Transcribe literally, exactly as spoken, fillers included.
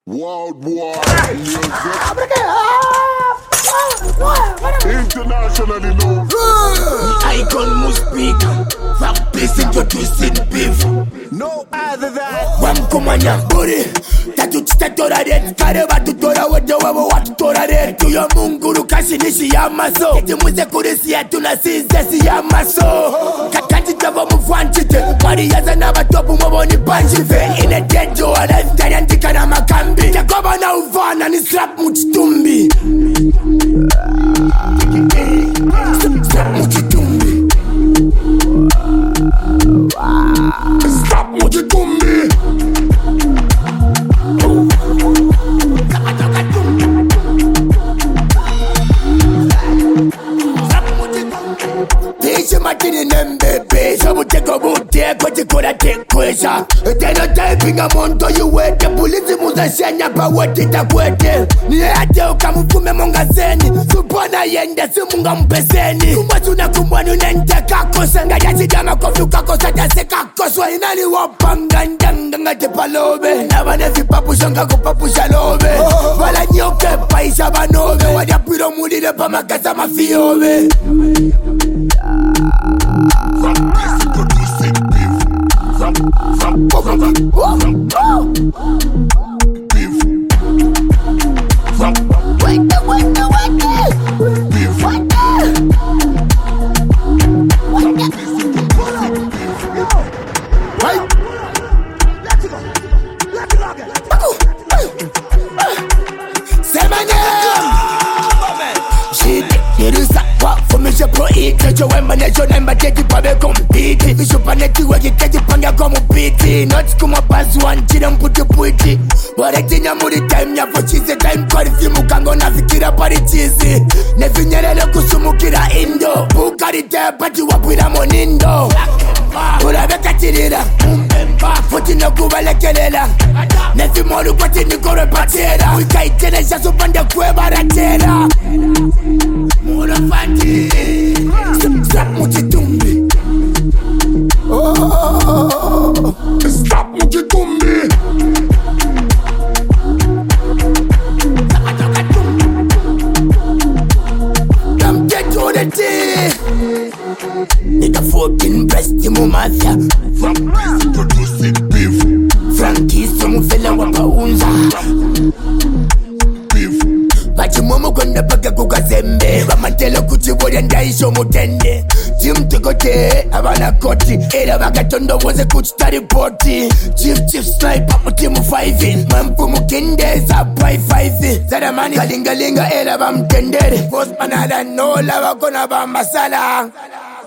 Worldwide music. Internationally known. Icon must speak. From place introducing beef. No other than Wamkumanya buri tatu titatora det kare batutora wote wabo watutora det tuyo Mungu kashinishi ya maso kiti muze kurisi ya tunasize si ya maso kakati tavo mufwanchite mari yaza na batopu mwaboni panchive ine dejo wa lifestyle andika na makambi jakoba na uvana ni slap muchitumbi slap muchitumbi slap muchitumbi. Matini nembebe, sabu teko bute, kote kora tekweza. Teno typing a monto you wete, polisi muza shenya pa wote takwete. Ni ate ukamufume monga zeni, supona yende si munga mpeseni. Kumwasu na kumwanu nente kakosa, nga yasi jama kofi ukakosa tase kakoswa. Inani wapanga ndanga nga te palobe, na wane vipapu shanga kupapu shalobe. Wala nyoke paisa banobe, wadia piro mulile pa makasa mafiobe. from this producing beef. From from from beef. From Wait the wait the wait the beef. wait the From this producing beef. Right. Let's go. Let's go again. Say my name. Shit, you do that. For me, je pro eat. Je vois ma nation, I'm a daddy, pas de compete. Je pas net, tu vois, qui t'es pas bien comme piti. Not comme un bazuan, tu n'as pas de puiti. But I think I'm the time, ya for cheese time. Call if you mukango na fikira pari cheese. Ne finyere le kusumukira indo. Bukari te pati wapira monindo. Ura beka tirira. Foti no kubale kelela. Ne fimoru pati nikore patera. Wika itene shasu pande kwe baratera. Mura fati Stop muchitumbi. Oh, Stop muchitumbi. I'm dead to the tea. Nigga fucking breast mu mafia. From this producing beef. Frankie somu fela wapaunza. Beef. Bachi momo konda paka kukazembe. Bamatelo kuchiboria ndaisho mutende. Team tekote abana koti. Era bakatondo woze kuchitari poti. Chief chief sniper mu team five. Mampu mukende za pai five. Zara mani kalinga linga era bamtendere. Boss manada no lava kona bambasala.